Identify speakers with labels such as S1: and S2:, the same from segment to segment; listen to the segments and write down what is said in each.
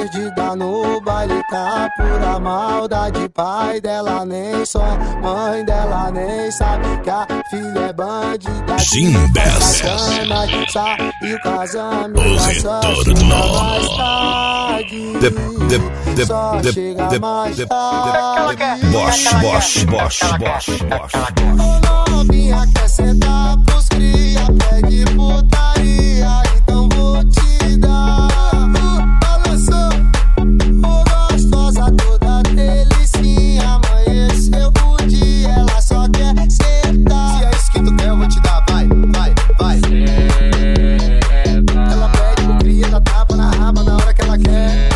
S1: perdida no baile, tá pura maldade. Pai dela nem sonha, mãe dela nem sabe que a filha é bandida.
S2: Gimbes.
S1: E o casamento só chega mais tarde. Só chega mais tarde.
S2: Bosch.
S1: Ô novinha, quer sentar pros cria, pede putaria, então vou te dar. Balançou, ô gostosa, toda delicinha. Amanheceu o dia, ela só quer sentar. Se é isso que tu quer, eu vou te dar, vai. Ela pede pro cria, dá tapa na raba na hora que ela quer.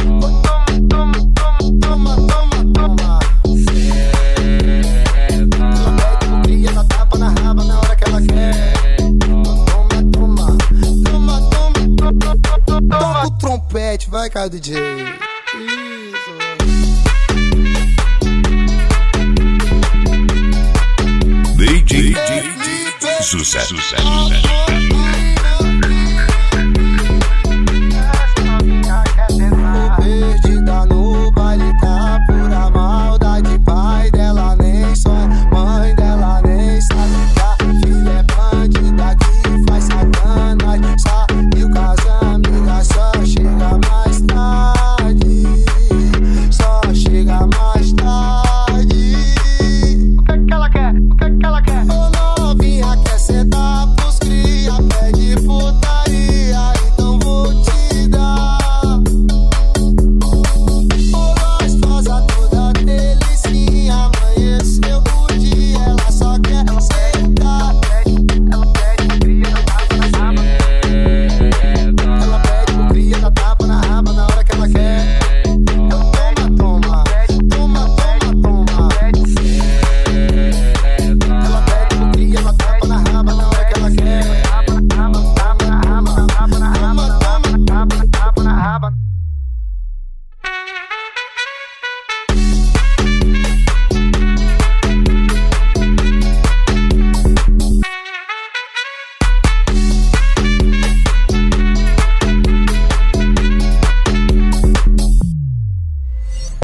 S1: Toma. Na raba na hora que ela quer. Toma. Toca o trompete, vai, cara, DJ. Isso.
S2: DJ Sucesso.